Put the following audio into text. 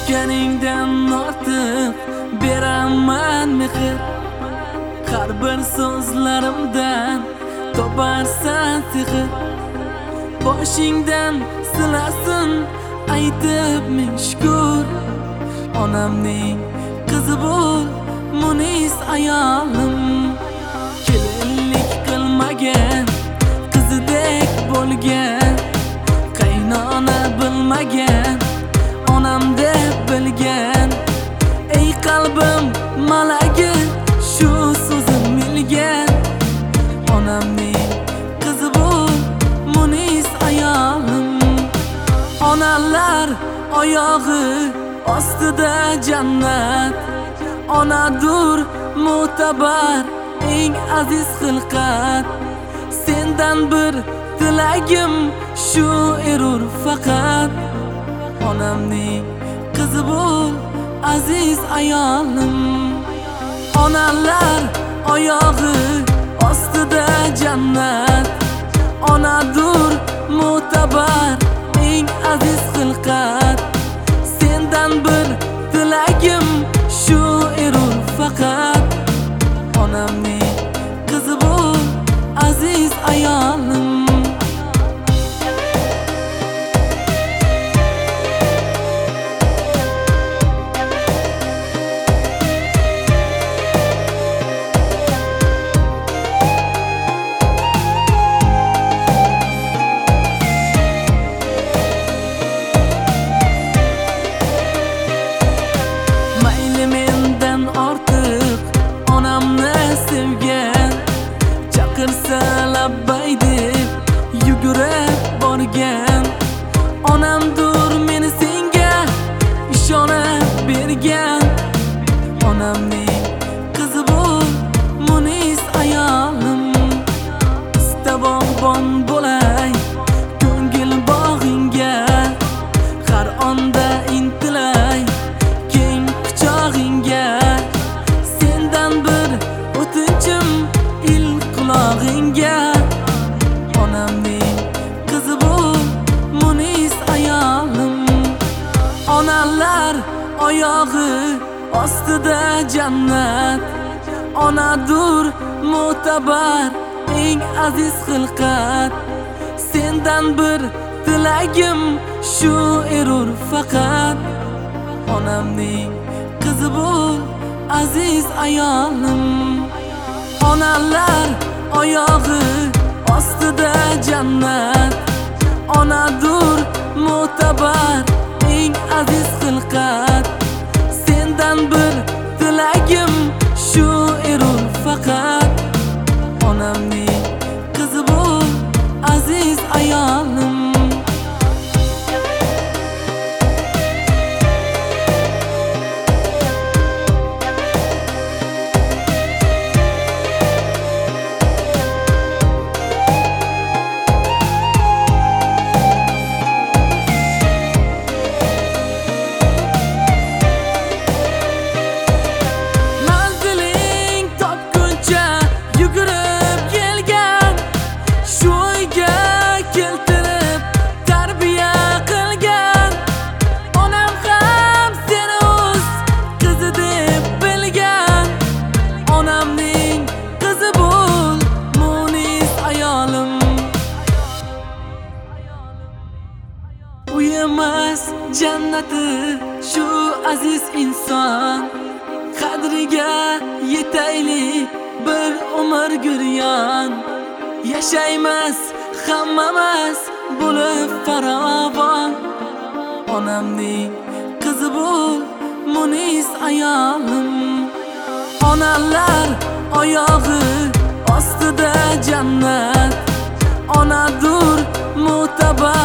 Tutganingdan ortiq beraman mehr. Har bir so'zlarimdan toparsan sehr. Boshingdan silasin aytib ming shukr. Onamning qizi bo'l, munis ayolim. Kelinlik qilmagan, qizidek bo'lgan, qaynona bilmagan, onam deb bilgan. Ey qalbim malagi, shu so'zim milgan. Onamning qizi bo'l, munis ayolim. Onalar oyog'i ostida jannat. Onadur mo'tabar, eng aziz xilqat. Sendan bir tilagim shu erur faqat. Onamning qizi bo'l, aziz ayolim. Onalar oyog'i ostida jannat. Onadur mo'tabar, eng aziz xilqat. Sendan bir tilagim shu erur faqat. Onamning qizi bo'l, aziz ayolim. Chaqirsa labbay deb yugurib borgan. Onamdur meni senga ishonib bergan. Onamning qizi bo'l, munis ayolim. Istabog'bon bo'lay ko'ngil bog'ingga. Har onda intilay keng quchog'ingga. Sendan bir o'tinchim qulog'ingga. Onamning qizi bo'l, munis ayolim. Onalar oyog'i ostida jannat. Onadur mo'tabar, eng aziz xilqat. Sendan bir tilagim shu erur faqat. Onamning qizi bo'l, aziz ayolim. Onalar oyog'i ostida jannat. Onadur mo'tabar, eng aziz xilqat. Sendan bir tilagim shu erur faqat. Onamning qizi bo'l, aziz ayolim. Uyumas jannati shu aziz inson. Qadriga yetaylik bir umr guryon. Yashaymas hammamiz bo'lib farovon. Onamning qizi bo'l, munis ayolim. Onalar oyog'i ostida jannat. Onadur mo'tabar,